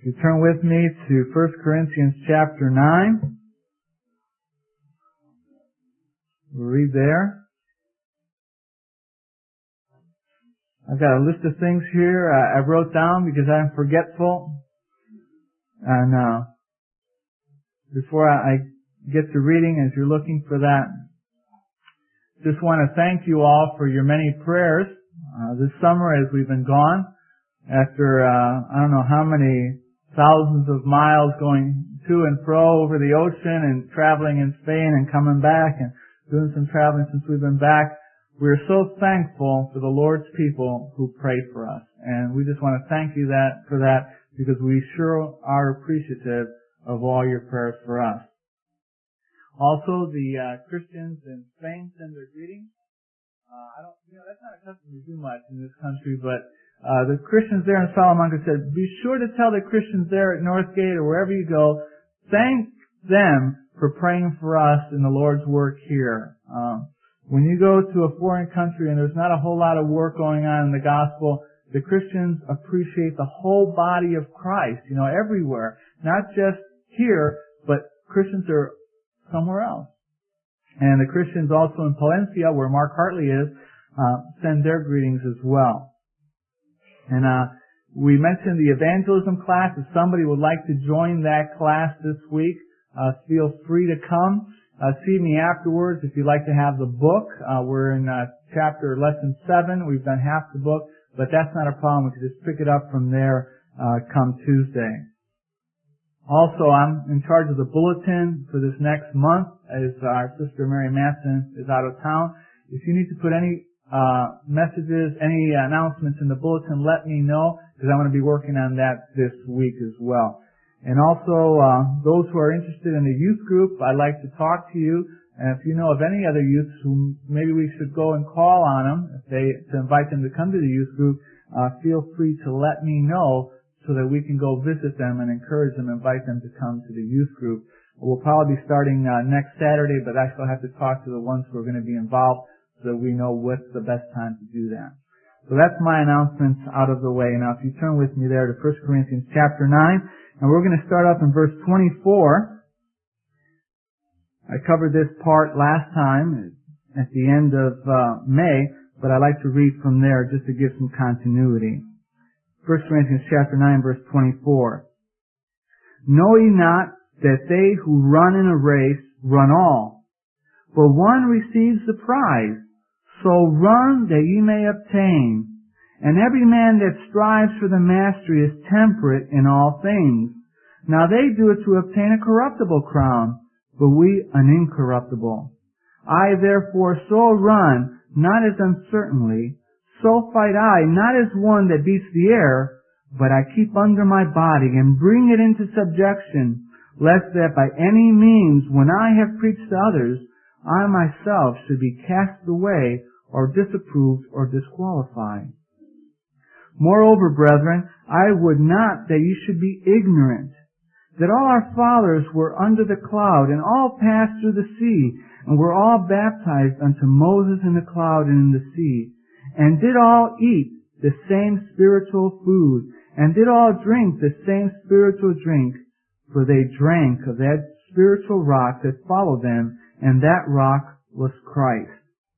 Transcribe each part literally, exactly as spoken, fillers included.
You turn with me to First Corinthians chapter nine. We'll read there. I've got a list of things here I wrote down because I'm forgetful. And uh, before I get to reading, as you're looking for that, just want to thank you all for your many prayers uh, this summer as we've been gone. After uh, I don't know how many thousands of miles going to and fro over the ocean and traveling in Spain and coming back and doing some traveling since we've been back, we're so thankful for the Lord's people who pray for us. And we just want to thank you that for that because we sure are appreciative of all your prayers for us. Also, the uh, Christians in Spain send their greetings. Uh, I don't, you know, that's not a custom we do much in this country, but Uh, the Christians there in Salamanca said, be sure to tell the Christians there at Northgate or wherever you go, thank them for praying for us in the Lord's work here. Um, when you go to a foreign country and there's not a whole lot of work going on in the gospel, the Christians appreciate the whole body of Christ, you know, everywhere. Not just here, but Christians are somewhere else. And the Christians also in Palencia, where Mark Hartley is, uh, send their greetings as well. And uh we mentioned the evangelism class. If somebody would like to join that class this week, uh feel free to come. Uh see me afterwards if you'd like to have the book. Uh We're in uh chapter lesson seven. We've done half the book, but that's not a problem. We can just pick it up from there uh come Tuesday. Also, I'm in charge of the bulletin for this next month as our sister Mary Manson is out of town. If you need to put any Uh, messages, any announcements in the bulletin, let me know, because I'm going to be working on that this week as well. And also, uh, those who are interested in the youth group, I'd like to talk to you. And if you know of any other youths who maybe we should go and call on them, if they, to invite them to come to the youth group, uh, feel free to let me know so that we can go visit them and encourage them, invite them to come to the youth group. We'll probably be starting uh, next Saturday, but I still have to talk to the ones who are going to be involved, so that we know what's the best time to do that. So that's my announcements out of the way. Now if you turn with me there to First Corinthians chapter nine, and we're going to start up in verse twenty-four. I covered this part last time at the end of uh, May, but I like to read from there just to give some continuity. First Corinthians chapter nine, verse twenty-four. Know ye not that they who run in a race run all, but one receives the prize? So run that ye may obtain. And every man that strives for the mastery is temperate in all things. Now they do it to obtain a corruptible crown, but we an incorruptible. I therefore so run, not as uncertainly, so fight I, not as one that beats the air, but I keep under my body and bring it into subjection, lest that by any means, when I have preached to others, I myself should be cast away or disapproved or disqualified. Moreover, brethren, I would not that you should be ignorant, that all our fathers were under the cloud, and all passed through the sea, and were all baptized unto Moses in the cloud and in the sea, and did all eat the same spiritual food, and did all drink the same spiritual drink, for they drank of that spiritual rock that followed them, and that rock was Christ.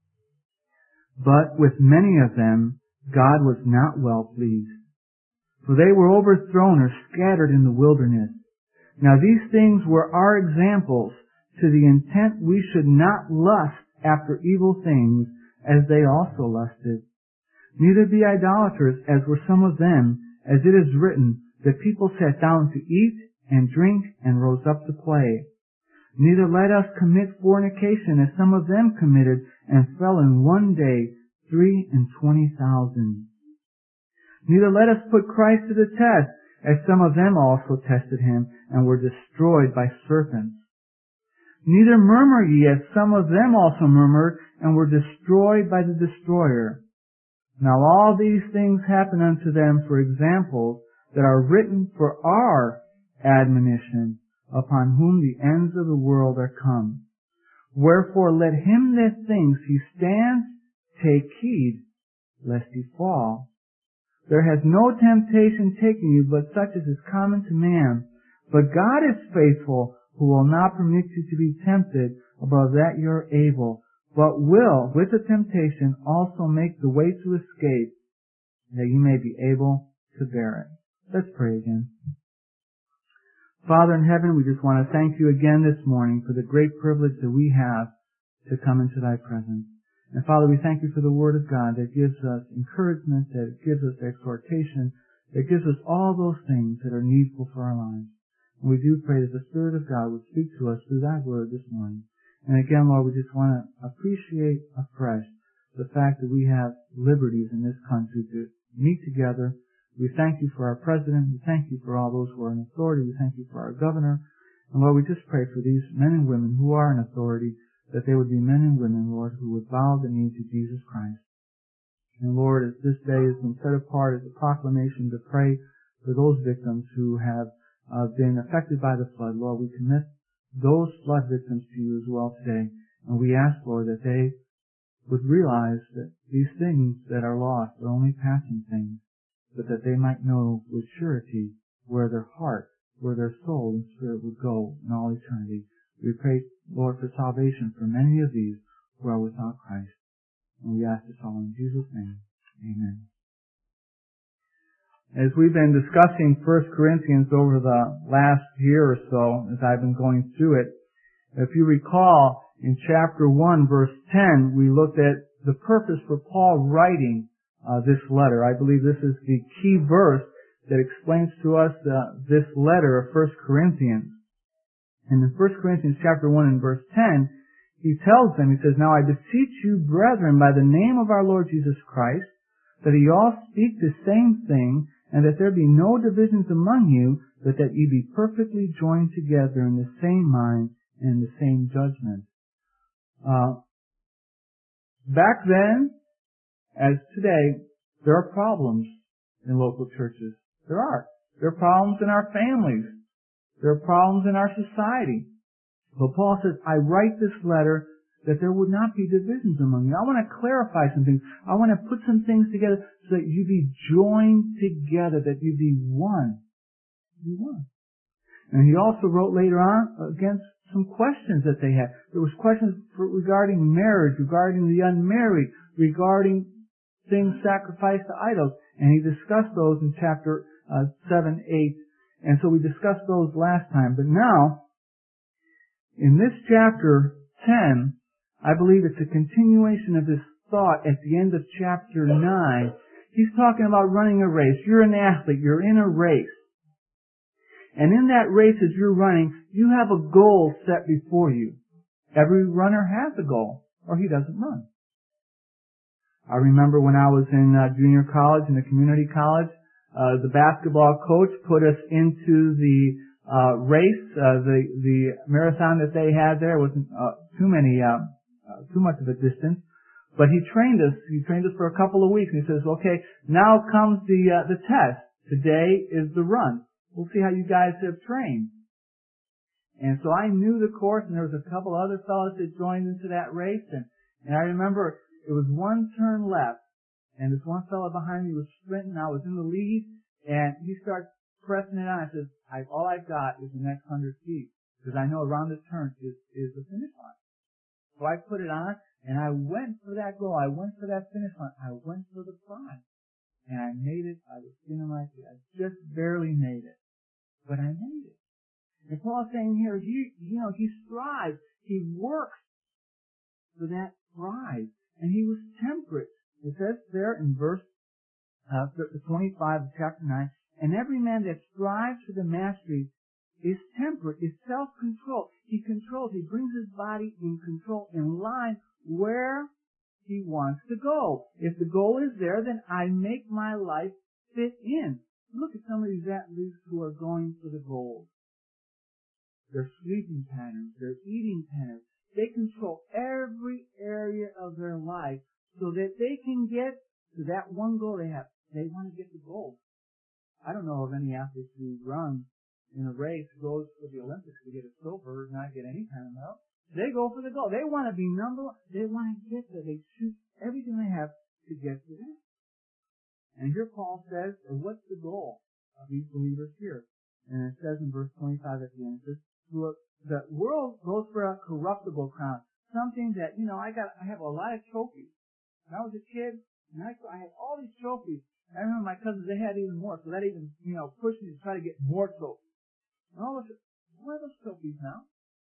But with many of them God was not well pleased, for they were overthrown or scattered in the wilderness. Now these things were our examples, to the intent we should not lust after evil things, as they also lusted. Neither be idolaters, as were some of them, as it is written, the people sat down to eat and drink and rose up to play. Neither let us commit fornication, as some of them committed, and fell in one day three and twenty thousand. Neither let us put Christ to the test, as some of them also tested him, and were destroyed by serpents. Neither murmur ye, as some of them also murmured, and were destroyed by the destroyer. Now all these things happen unto them for examples, that are written for our admonition, upon whom the ends of the world are come. Wherefore let him that thinks he stands take heed, lest he fall. There has no temptation taken you but such as is common to man. But God is faithful, who will not permit you to be tempted above that you are able, but will, with the temptation, also make the way to escape, that you may be able to bear it. Let's pray again. Father in heaven, we just want to thank you again this morning for the great privilege that we have to come into thy presence. And Father, we thank you for the Word of God that gives us encouragement, that gives us exhortation, that gives us all those things that are needful for our lives. And we do pray that the Spirit of God would speak to us through thy Word this morning. And again, Lord, we just want to appreciate afresh the fact that we have liberties in this country to meet together. We thank you for our president. We thank you for all those who are in authority. We thank you for our governor. And Lord, we just pray for these men and women who are in authority, that they would be men and women, Lord, who would bow the knee to Jesus Christ. And Lord, as this day has been set apart as a proclamation to pray for those victims who have uh, been affected by the flood, Lord, we commit those flood victims to you as well today. And we ask, Lord, that they would realize that these things that are lost are only passing things, but that they might know with surety where their heart, where their soul and spirit would go in all eternity. We pray, Lord, for salvation for many of these who are without Christ. And we ask this all in Jesus' name. Amen. As we've been discussing First Corinthians over the last year or so, as I've been going through it, if you recall, in chapter one, verse ten, we looked at the purpose for Paul writing uh, this letter. I believe this is the key verse that explains to us uh, this letter of First Corinthians. And in First Corinthians chapter one and verse ten, he tells them, he says, "Now I beseech you, brethren, by the name of our Lord Jesus Christ, that ye all speak the same thing, and that there be no divisions among you, but that ye be perfectly joined together in the same mind and in the same judgment." Uh, back then, as today, there are problems in local churches. There are. There are problems in our families. There are problems in our society. But Paul says, I write this letter that there would not be divisions among you. I want to clarify some things. I want to put some things together so that you be joined together, that you be one. Be one. And he also wrote later on against some questions that they had. There was questions for, regarding marriage, regarding the unmarried, regarding things sacrificed to idols. And he discussed those in chapter uh, seven, eight. And so we discussed those last time. But now, in this chapter ten, I believe it's a continuation of this thought at the end of chapter nine. He's talking about running a race. You're an athlete. You're in a race. And in that race, as you're running, you have a goal set before you. Every runner has a goal, or he doesn't run. I remember when I was in uh, junior college, in a community college, uh, the basketball coach put us into the uh, race, uh, the the marathon that they had there. Wasn't uh, too many, uh, uh, too much of a distance, but he trained us. He trained us for a couple of weeks, and he says, "Okay, now comes the uh, the test. Today is the run. We'll see how you guys have trained." And so I knew the course, and there was a couple other fellows that joined into that race, and and I remember it was one turn left, and this one fellow behind me was sprinting. I was in the lead, and he starts pressing it on. I said, I, all I've got is the next hundred feet, because I know around this turn is, is the finish line. So I put it on, and I went for that goal. I went for that finish line. I went for the prize. And I made it. I was skin on my feet. I just barely made it. But I made it. And Paul's saying here, he, you know, he strives. He works for that prize. And he was temperate. It says there in verse uh, twenty-five of chapter nine, "And every man that strives for the mastery is temperate, is self-controlled." He controls, he brings his body in control, in line where he wants to go. If the goal is there, then I make my life fit in. Look at some of these athletes who are going for the gold. Their sleeping patterns, their eating patterns. They control every area of their life so that they can get to that one goal they have. They want to get the gold. I don't know of any athlete who runs in a race, goes for the Olympics to get a silver, not get any kind of medal. They go for the gold. They want to be number one. They want to get there. They shoot everything they have to get to that. And here Paul says, or what's the goal of these believers here? And it says in verse twenty-five at the end, it says, the world goes for a corruptible crown. Something that, you know, I got, I have a lot of trophies. When I was a kid, and I, I had all these trophies. I remember my cousins, they had even more, so that even, you know, pushed me to try to get more trophies. And all of a sudden, where are those trophies now?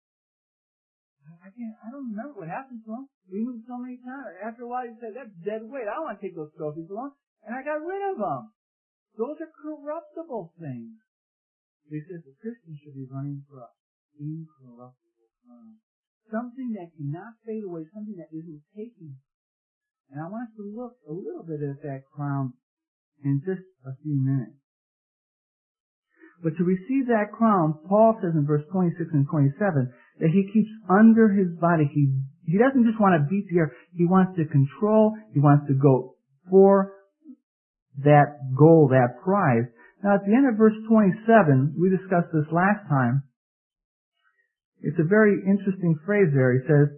I can't, I don't remember what happened to them. We moved so many times. After a while, you said, that's dead weight. I don't want to take those trophies along. And I got rid of them. Those are corruptible things. He says the Christian should be running for an incorruptible crown. Something that cannot fade away, something that isn't taken. And I want us to look a little bit at that crown in just a few minutes. But to receive that crown, Paul says in verse twenty-six and twenty-seven that he keeps under his body. He, he doesn't just want to beat the air. He wants to control. He wants to go for that goal, that prize. Now at the end of verse twenty-seven, we discussed this last time. It's a very interesting phrase there. He says,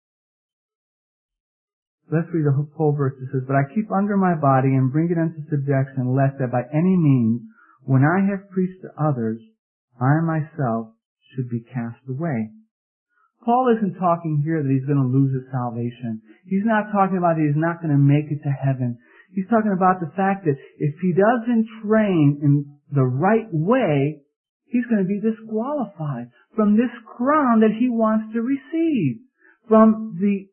let's read the whole verse. It says, but I keep under my body and bring it into subjection, lest that by any means, when I have preached to others, I myself should be cast away. Paul isn't talking here that he's going to lose his salvation. He's not talking about that he's not going to make it to heaven. He's talking about the fact that if he doesn't train in the right way, he's going to be disqualified from this crown that he wants to receive, from the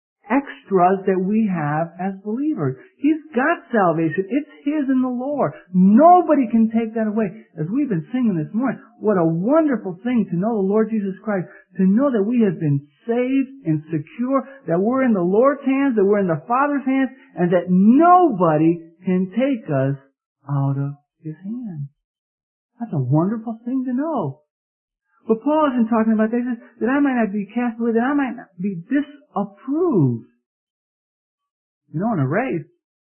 extras that we have as believers. He's got salvation. It's his in the Lord. Nobody can take that away. As we've been singing this morning, what a wonderful thing to know the Lord Jesus Christ, to know that we have been saved and secure, that we're in the Lord's hands, that we're in the Father's hands, and that nobody can take us out of his hands. That's a wonderful thing to know. But Paul isn't talking about that. He says that I might not be cast away, that I might not be disapproved. You know, in a race,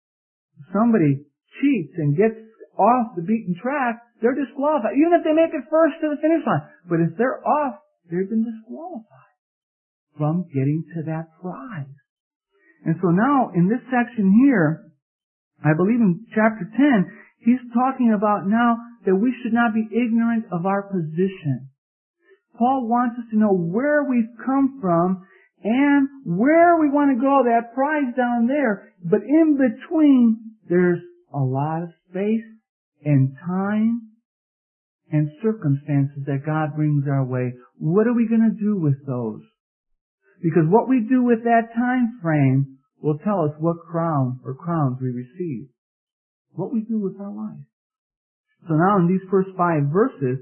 if somebody cheats and gets off the beaten track, they're disqualified. Even if they make it first to the finish line. But if they're off, they've been disqualified from getting to that prize. And so now, in this section here, I believe in chapter ten, he's talking about now that we should not be ignorant of our position. Paul wants us to know where we've come from and where we want to go, that prize down there. But in between, there's a lot of space and time and circumstances that God brings our way. What are we going to do with those? Because what we do with that time frame will tell us what crown or crowns we receive. What we do with our life. So now in these first five verses,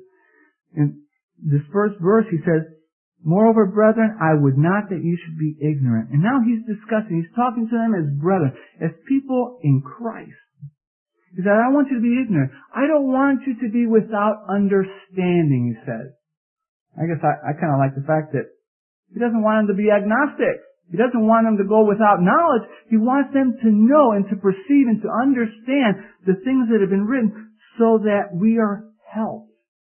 in this first verse, he says, moreover, brethren, I would not that you should be ignorant. And now he's discussing, he's talking to them as brethren, as people in Christ. He said, I want you to be ignorant. I don't want you to be without understanding, he says. I guess I, I kind of like the fact that he doesn't want them to be agnostic. He doesn't want them to go without knowledge. He wants them to know and to perceive and to understand the things that have been written so that we are helped.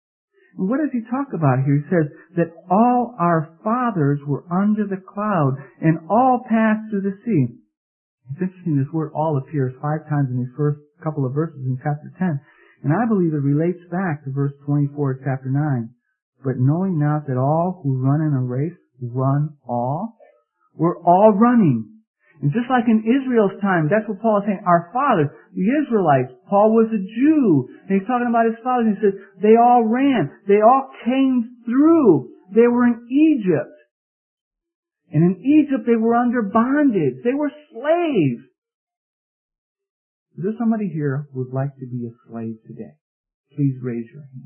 And what does he talk about here? He says that all our fathers were under the cloud and all passed through the sea. It's interesting, this word all appears five times in these first couple of verses in chapter ten. And I believe it relates back to verse twenty-four of chapter nine. But knowing not that all who run in a race run all, we're all running. And just like in Israel's time, that's what Paul is saying. Our fathers, the Israelites, Paul was a Jew. And he's talking about his fathers. And he says, they all ran. They all came through. They were in Egypt. And in Egypt, they were under bondage. They were slaves. Is there somebody here who would like to be a slave today? Please raise your hand.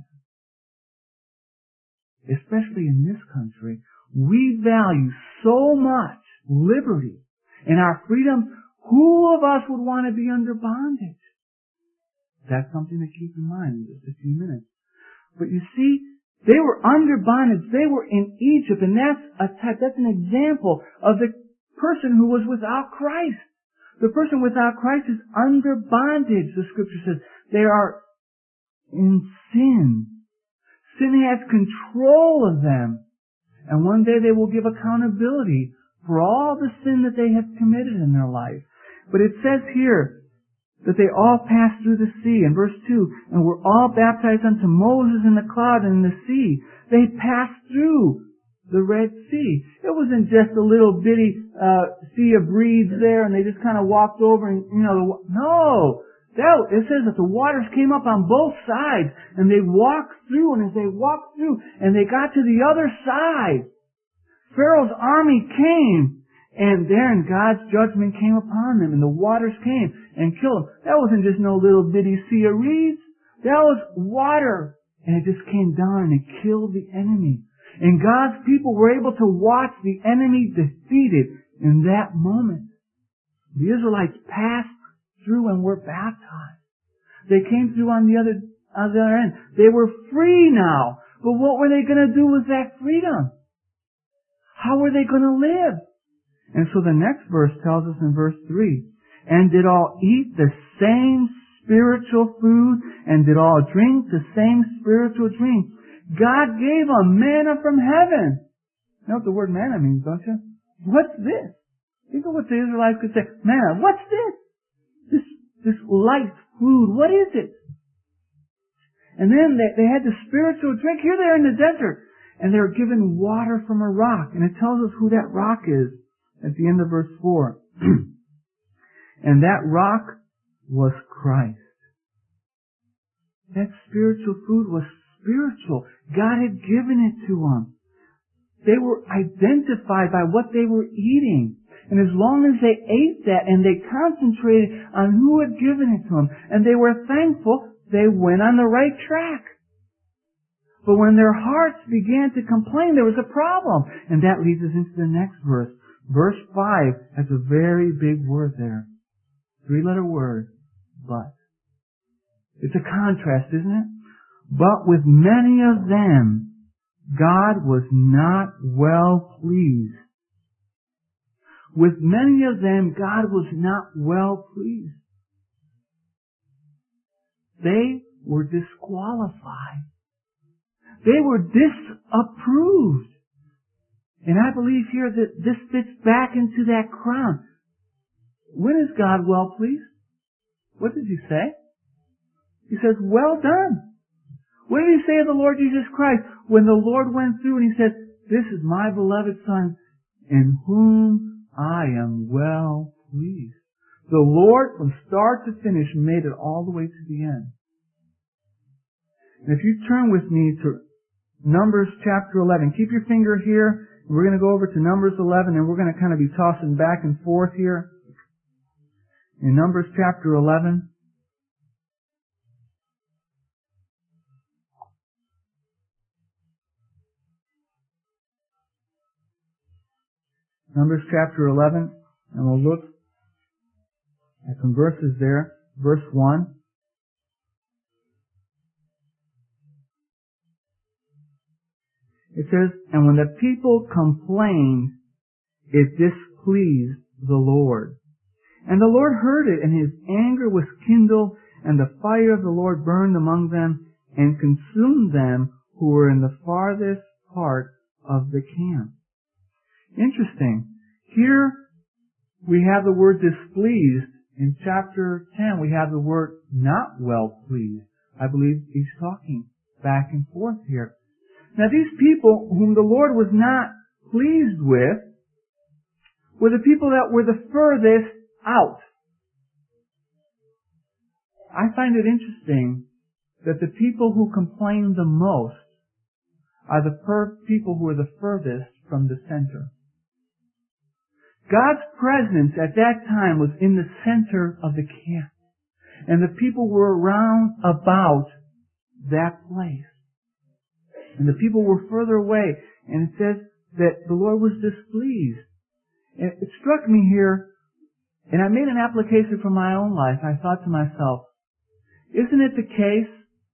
Especially in this country, we value so much liberty and our freedom. Who of us would want to be under bondage? That's something to keep in mind in just a few minutes. But you see, they were under bondage. They were in Egypt, and that's a type, that's an example of the person who was without Christ. The person without Christ is under bondage, the scripture says. They are in sin. Sin has control of them. And one day they will give accountability for all the sin that they have committed in their life. But it says here that they all passed through the sea. In verse two, and were all baptized unto Moses in the cloud and in the sea. They passed through the Red Sea. It wasn't just a little bitty uh, sea of reeds there and they just kind of walked over and, you know, no! That, it says that the waters came up on both sides and they walked through, and as they walked through and they got to the other side, Pharaoh's army came. And then God's judgment came upon them, and the waters came and killed them. That wasn't just no little bitty sea of reeds. That was water. And it just came down and it killed the enemy. And God's people were able to watch the enemy defeated in that moment. The Israelites passed through and were baptized. They came through on the other, on the other end. They were free now. But what were they going to do with that freedom? How were they going to live? And so the next verse tells us in verse three, and did all eat the same spiritual food, and did all drink the same spiritual drink. God gave them manna from heaven. You know what the word manna means, don't you? What's this? Think of what the Israelites could say. Manna, what's this? This, this light food, what is it? And then they, they had the spiritual drink. Here they are in the desert, and they were given water from a rock. And it tells us who that rock is at the end of verse four. And that rock was Christ. That spiritual food was spiritual. God had given it to them. They were identified by what they were eating. And as long as they ate that and they concentrated on who had given it to them, and they were thankful, they went on the right track. But when their hearts began to complain, there was a problem. And that leads us into the next verse. Verse five has a very big word there. Three-letter word, but. It's a contrast, isn't it? But with many of them, God was not well pleased. With many of them, God was not well pleased. They were disqualified. They were disapproved. And I believe here that this fits back into that crown. When is God well pleased? What did he say? He says, well done. What did he say of the Lord Jesus Christ? When the Lord went through and he said, this is my beloved Son, in whom I am well pleased. The Lord, from start to finish, made it all the way to the end. And if you turn with me to Numbers chapter eleven, keep your finger here. We're going to go over to Numbers eleven, and we're going to kind of be tossing back and forth here. In Numbers chapter eleven, Numbers chapter eleven, and we'll look at some verses there. Verse one. It says, and when the people complained, it displeased the Lord. And the Lord heard it, and his anger was kindled, and the fire of the Lord burned among them, and consumed them who were in the farthest part of the camp. Interesting. Here we have the word displeased. In chapter ten we have the word not well pleased. I believe he's talking back and forth here. Now these people whom the Lord was not pleased with were the people that were the furthest out. I find it interesting that the people who complain the most are the per- people who are the furthest from the center. God's presence at that time was in the center of the camp. And the people were around about that place. And the people were further away. And it says that the Lord was displeased. And it struck me here, and I made an application for my own life. I thought to myself, isn't it the case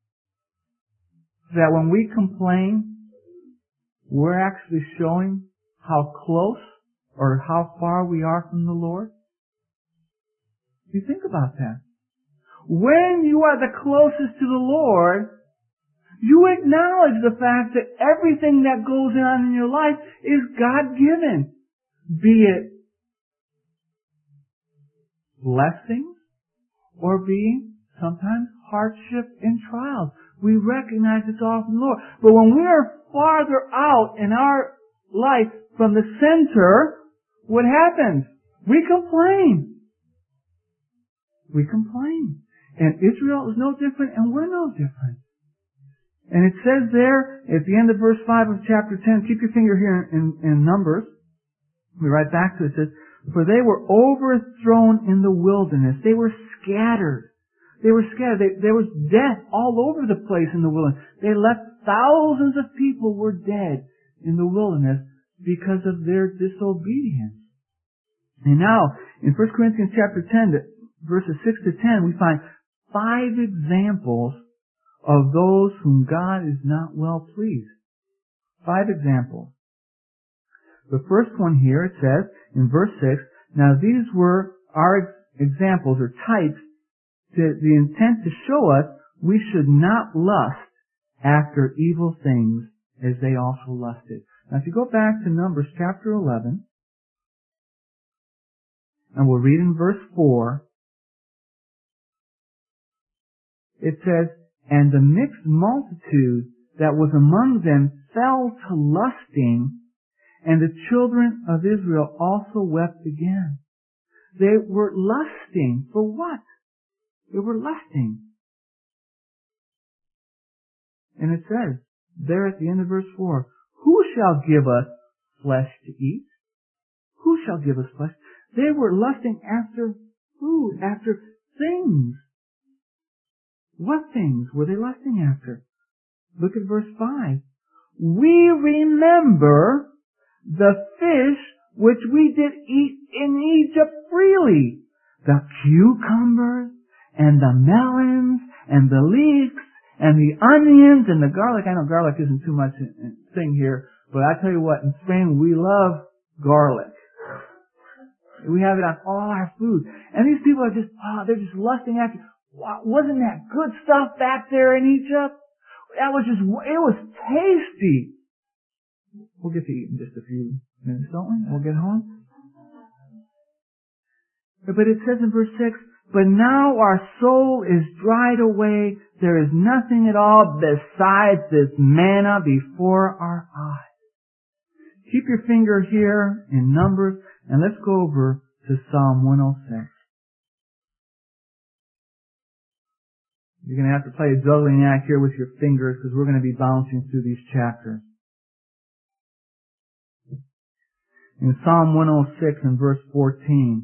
that when we complain, we're actually showing how close or how far we are from the Lord? You think about that. When you are the closest to the Lord, you acknowledge the fact that everything that goes on in your life is God-given. Be it blessings or being sometimes hardship and trials. We recognize it's all from the Lord. But when we are farther out in our life from the center, what happens? We complain. We complain. And Israel is no different, and we're no different. And it says there, at the end of verse five of chapter ten, keep your finger here in, in Numbers. We write back to it, it says, for they were overthrown in the wilderness. They were scattered. They were scattered. They, there was death all over the place in the wilderness. They left thousands of people were dead in the wilderness because of their disobedience. And now, in First Corinthians chapter ten, verses six to ten, we find five examples of those whom God is not well pleased. Five examples. The first one here, it says, in verse six, now these were our examples or types to the intent to show us we should not lust after evil things as they also lusted. Now if you go back to Numbers chapter eleven, and we'll read in verse four, it says, and the mixed multitude that was among them fell to lusting, and the children of Israel also wept again. They were lusting. For what? They were lusting. And it says, there at the end of verse four, who shall give us flesh to eat? Who shall give us flesh? They were lusting after food, after things. What things were they lusting after? Look at verse five. We remember the fish which we did eat in Egypt freely, the cucumbers and the melons and the leeks and the onions and the garlic. I know garlic isn't too much a thing here, but I tell you what, in Spain we love garlic. We have it on all our food. And these people are just, oh, they're just lusting after, wow, wasn't that good stuff back there in Egypt? That was just, it was tasty. We'll get to eat in just a few minutes, don't we? We'll get home. But it says in verse six, but now our soul is dried away. There is nothing at all besides this manna before our eyes. Keep your finger here in Numbers, and let's go over to Psalm one oh six. You're going to have to play a juggling act here with your fingers because we're going to be bouncing through these chapters. In Psalm one oh six and verse fourteen,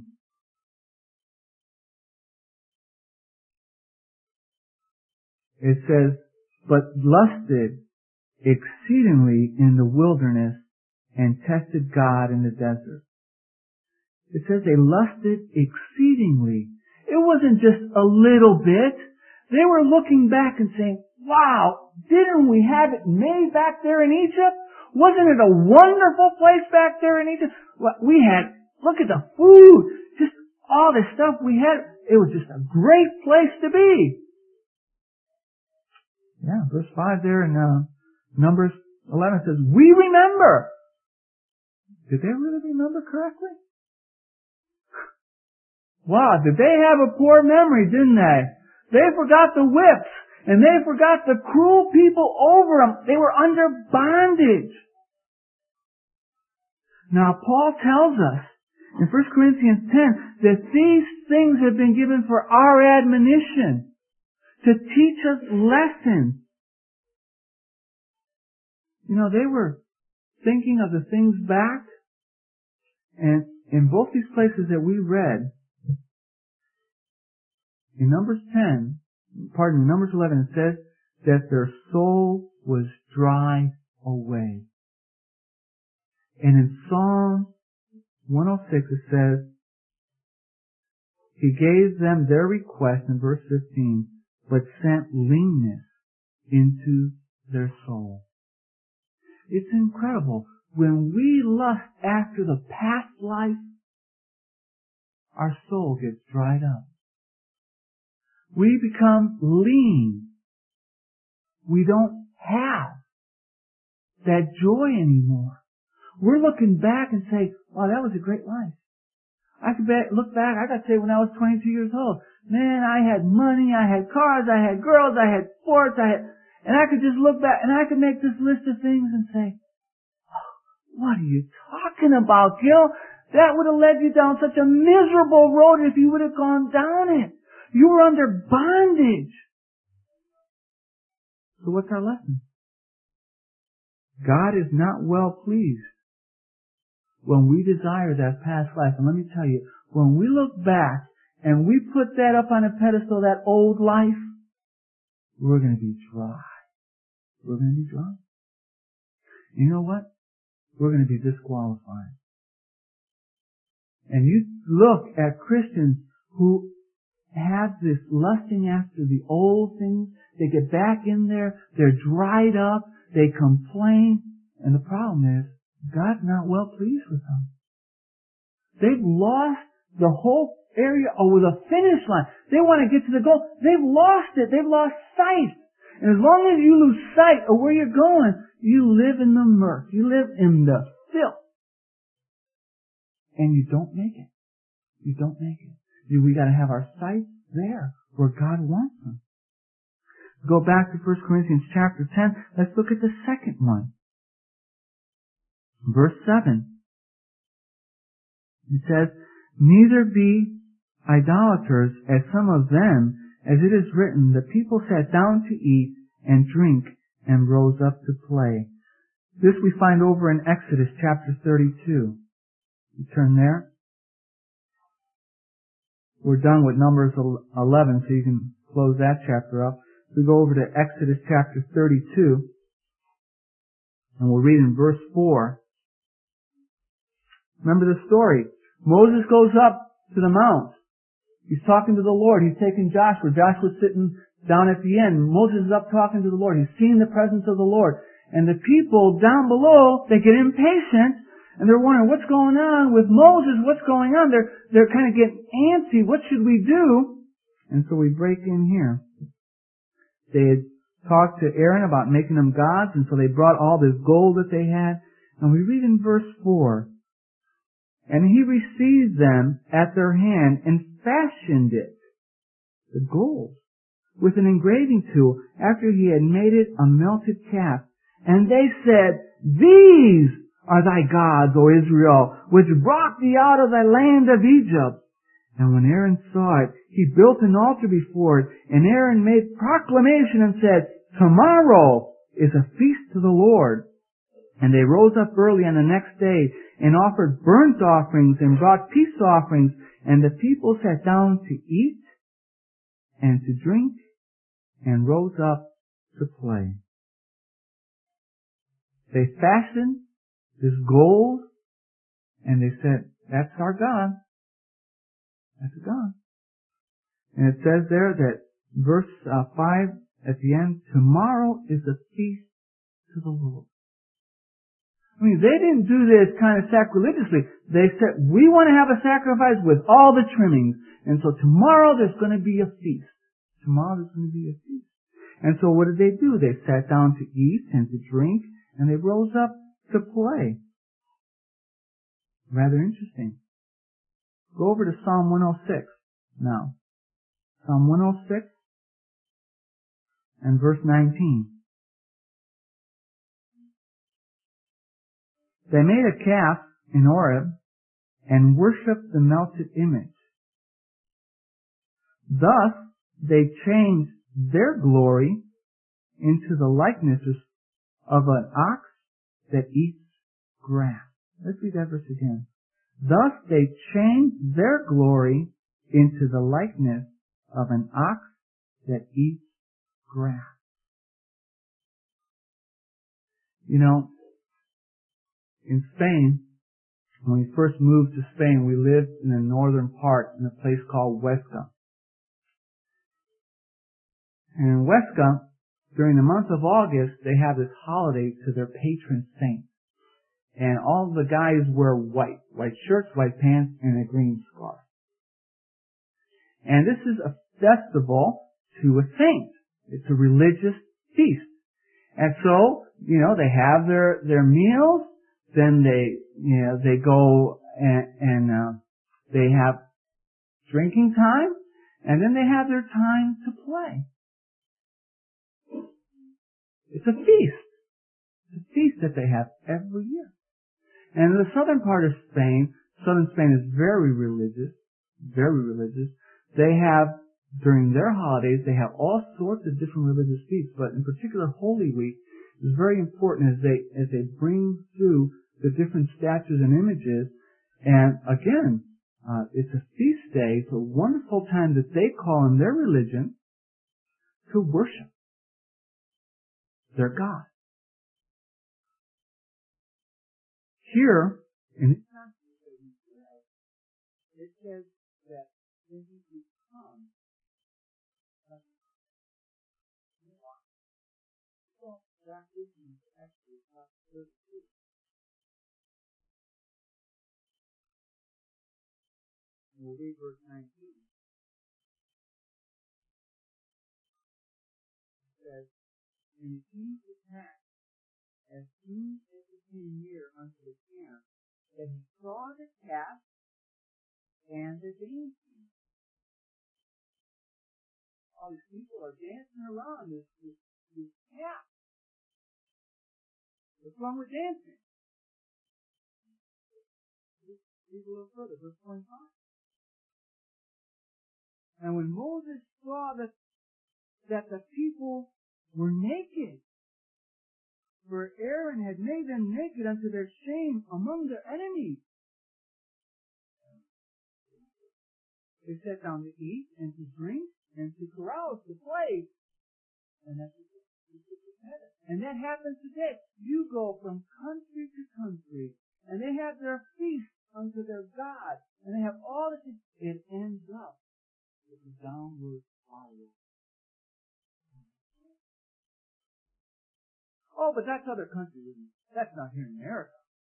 it says, but lusted exceedingly in the wilderness and tested God in the desert. It says they lusted exceedingly. It wasn't just a little bit. They were looking back and saying, wow, didn't we have it made back there in Egypt? Wasn't it a wonderful place back there in Egypt? We had, look at the food, just all the stuff we had. It was just a great place to be. Yeah, verse five there in uh, Numbers eleven says, we remember. Did they really remember correctly? Wow, did they have a poor memory, didn't they? They forgot the whips, and they forgot the cruel people over them. They were under bondage. Now, Paul tells us in First Corinthians ten that these things have been given for our admonition, to teach us lessons. You know, they were thinking of the things back, and in both these places that we read, in Numbers ten, pardon me, Numbers eleven, it says that their soul was dried away. And in Psalm one oh six it says, He gave them their request in verse fifteen, but sent leanness into their soul. It's incredible. When we lust after the past life, our soul gets dried up. We become lean. We don't have that joy anymore. We're looking back and say, wow, that was a great life. I could look back, I got to say when I was twenty-two years old, man, I had money, I had cars, I had girls, I had sports, I had, and I could just look back and I could make this list of things and say, oh, what are you talking about, Gil? That would have led you down such a miserable road if you would have gone down it. You were under bondage. So what's our lesson? God is not well pleased when we desire that past life. And let me tell you, when we look back and we put that up on a pedestal, that old life, we're going to be dry. We're going to be dry. You know what? We're going to be disqualified. And you look at Christians who have this lusting after the old things. They get back in there. They're dried up. They complain. And the problem is, God's not well pleased with them. They've lost the whole area over the finish line. They want to get to the goal. They've lost it. They've lost sight. And as long as you lose sight of where you're going, you live in the murk. You live in the filth. And you don't make it. You don't make it. You, we got to have our sights there where God wants them. Go back to First Corinthians chapter ten. Let's look at the second one. Verse seven. It says, neither be idolaters as some of them, as it is written, the people sat down to eat and drink and rose up to play. This we find over in Exodus chapter thirty-two. You turn there. We're done with Numbers eleven, so you can close that chapter up. We go over to Exodus chapter thirty-two, and we'll read in verse four. Remember the story. Moses goes up to the mount. He's talking to the Lord. He's taking Joshua. Joshua's sitting down at the end. Moses is up talking to the Lord. He's seeing the presence of the Lord. And the people down below, they get impatient, and they're wondering, what's going on with Moses? What's going on? They're, they're kind of getting antsy. What should we do? And so we break in here. They had talked to Aaron about making them gods, and so they brought all this gold that they had. And we read in verse four, and he received them at their hand and fashioned it, the gold, with an engraving tool after he had made it a melted calf. And they said, these are thy gods, O Israel, which brought thee out of thy land of Egypt. And when Aaron saw it, he built an altar before it, and Aaron made proclamation and said, tomorrow is a feast to the Lord. And they rose up early on the next day and offered burnt offerings and brought peace offerings, and the people sat down to eat and to drink and rose up to play. They fashioned this gold, and they said, that's our God. That's a God. And it says there that verse uh, five at the end, tomorrow is a feast to the Lord. I mean, they didn't do this kind of sacrilegiously. They said, we want to have a sacrifice with all the trimmings. And so tomorrow there's going to be a feast. Tomorrow there's going to be a feast. And so what did they do? They sat down to eat and to drink, and they rose up to play. Rather interesting. Go over to Psalm one oh six now. Psalm one oh six and verse nineteen. They made a calf in Horeb and worshipped the melted image. Thus they changed their glory into the likeness of an ox that eats grass. Let's read that verse again. Thus they changed their glory into the likeness of an ox that eats grass. You know, in Spain, when we first moved to Spain, we lived in the northern part in a place called Huesca. And in Huesca, during the month of August, they have this holiday to their patron saint. And all the guys wear white, white shirts, white pants, and a green scarf. And this is a festival to a saint. It's a religious feast. And so, you know, they have their, their meals, then they, you know, they go and, and uh, they have drinking time, And then they have their time to play. It's a feast. It's a feast that they have every year. And in the southern part of Spain, southern Spain is very religious, very religious. They have, during their holidays, they have all sorts of different religious feasts, but in particular Holy Week is very important as they, as they bring through the different statues and images. And again, uh, it's a feast day. It's a wonderful time that they call in their religion to worship their God. Here, in this passage that we read, it says that when he becomes a well, baptism is actually not thirty-two. We'll read verse nineteen. It says, and it came to pass, as soon as he came near unto the camp, that he saw the calf and the dancing. All these people are dancing around this, this, this calf. What's wrong with dancing? Read a little further, verse twenty-five. And when Moses saw that, that the people were naked, for Aaron had made them naked unto their shame among their enemies, they sat down to eat and to drink and to carouse, to play. And that's and that happens today. You go from country to country, and they have their feast unto their God, and they have all this. It ends up with a downward spiral. Oh, but that's other countries. That's not here in America.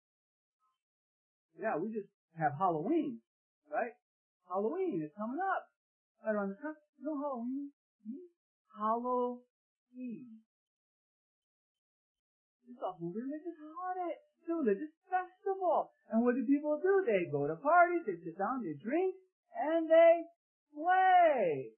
Yeah, we just have Halloween, right? Halloween is coming up right around the country. You know Halloween? Hmm? Halloween. It's a religious holiday. It's a religious festival. And what do people do? They go to parties, they sit down, they drink, and they play.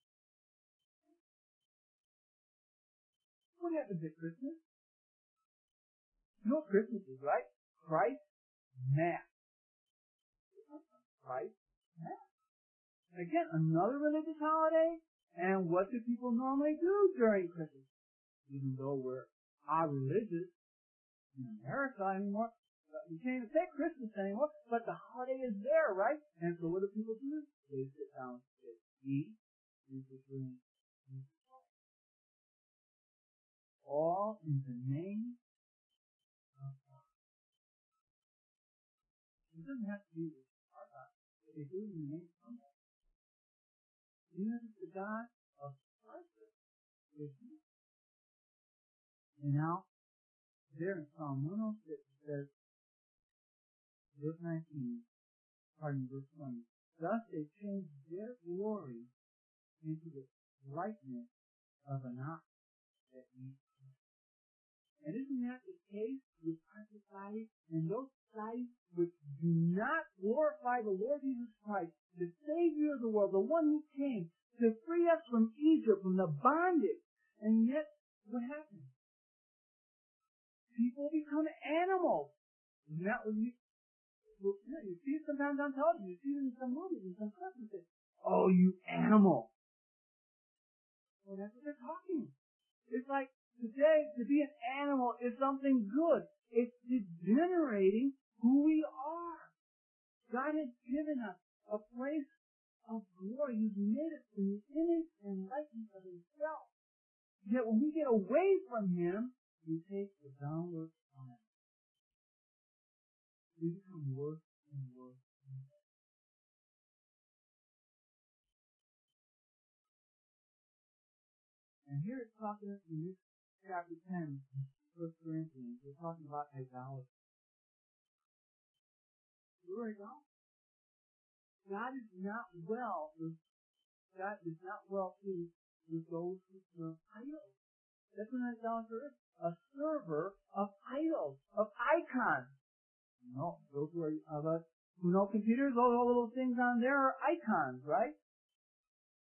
What happens at Christmas? You know what Christmas is, right? Christ Mass. Christ Mass. Again, another religious holiday. And what do people normally do during Christmas? Even though we're are religious in America anymore, we can't even say Christmas anymore, but the holiday is there, right? And so what do people do? They sit down, they eat, and they drink, all in the name of God. It doesn't have to be with our God, but they do it in the name of God. Jesus is the God of Christ. And now, there in Psalm one oh six, it says, verse nineteen, pardon me, verse twenty, thus they changed their glory into the likeness of an ox that eats. And isn't that the case with our society and those societies which do not glorify the Lord Jesus Christ, the Savior of the world, the one who came to free us from Egypt, from the bondage? And yet, what happens? People become animals. Isn't that what you, well, you, know, you see it sometimes on television, you see it in some movies, in some stuff, and say, oh, you animal. Well, that's what they're talking. It's like, today, to be an animal is something good. It's degenerating who we are. God has given us a place of glory. He's made us in the image and likeness of Himself. Yet when we get away from Him, we take the downward spiral. We become worse and worse and worse. And here it's talking in this chapter ten, First Corinthians, we're talking about idolatry. We're idolatry. God is not well with, God is not well pleased with those who serve idols. That's what an idolater is. A server of idols, of icons. You know, those who are of us who know computers, those all little things on there are icons, right?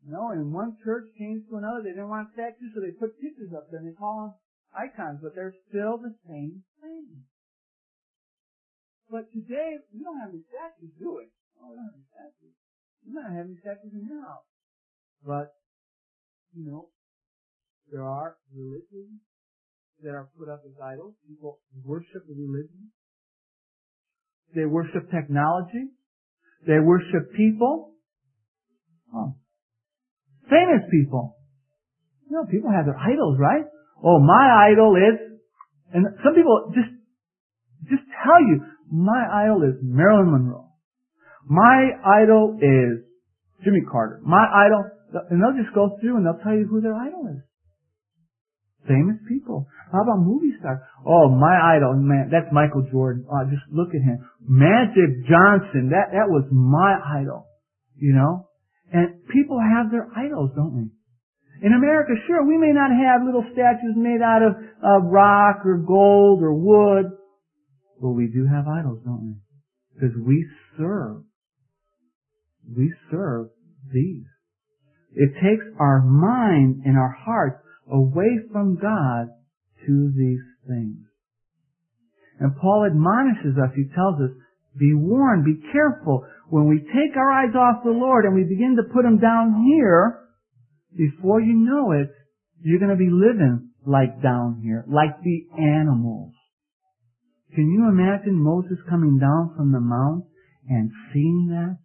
You know, and one church changed to another. They didn't want statues, so they put pictures up there and they call them icons, but they're still the same thing. But today, we don't have any statues, do we? Oh, we don't have any statues. You might have any statues in your house. But, you know, there are religions that are put up as idols. People worship the religion. They worship technology. They worship people. Oh. Famous people. You know, people have their idols, right? Oh, my idol is, and some people just, just tell you, my idol is Marilyn Monroe. My idol is Jimmy Carter. My idol, and they'll just go through and they'll tell you who their idol is. Famous people. How about movie stars? Oh, my idol, man, that's Michael Jordan. Oh, just look at him. Magic Johnson, that, that was my idol. You know? And people have their idols, don't we? In America, sure, we may not have little statues made out of uh, rock or gold or wood, but we do have idols, don't we? Because we serve. We serve these. It takes our mind and our hearts away from God to these things. And Paul admonishes us, he tells us, be warned, be careful. When we take our eyes off the Lord and we begin to put them down here, before you know it, you're going to be living like down here, like the animals. Can you imagine Moses coming down from the mount and seeing that?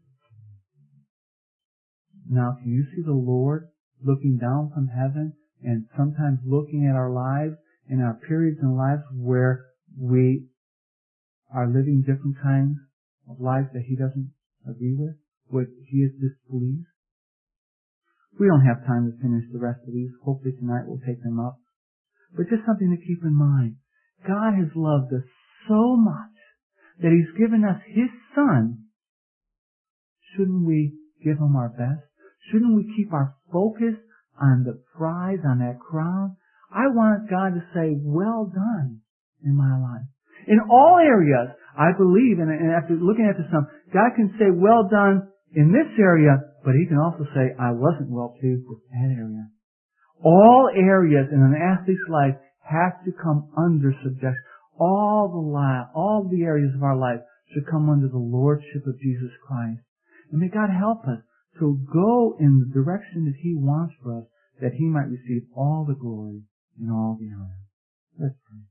Now, can you see the Lord looking down from heaven and sometimes looking at our lives and our periods in lives where we are living different kinds of lives that He doesn't agree with, where He is displeased? We don't have time to finish the rest of these. Hopefully tonight we'll take them up. But just something to keep in mind. God has loved us so much that He's given us His Son. Shouldn't we give Him our best? Shouldn't we keep our focus on the prize, on that crown? I want God to say, well done in my life. In all areas, I believe, and after looking at this, God can say, well done in this area, but He can also say, I wasn't well pleased with that area. All areas in an athlete's life have to come under subjection. All the life, all the areas of our life should come under the lordship of Jesus Christ. And may God help us to go in the direction that He wants for us, that He might receive all the glory and all the honor. Let's pray.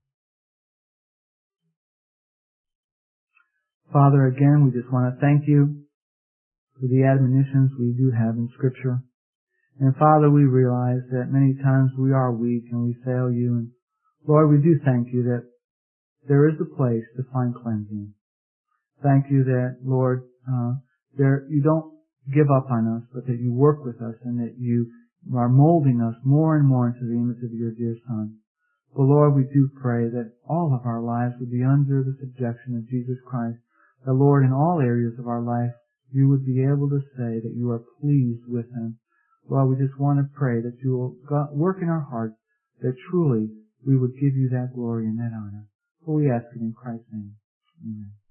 Father, again, we just want to thank You for the admonitions we do have in Scripture. And Father, we realize that many times we are weak and we fail You. And Lord, we do thank You that there is a place to find cleansing. Thank You that, Lord, uh, there You don't give up on us, but that You work with us and that You are molding us more and more into the image of Your dear Son. But Lord, we do pray that all of our lives would be under the subjection of Jesus Christ. That, Lord, in all areas of our life, You would be able to say that You are pleased with Him. Lord, we just want to pray that You will work in our hearts, that truly we would give You that glory and that honor. For we ask it in Christ's name. Amen.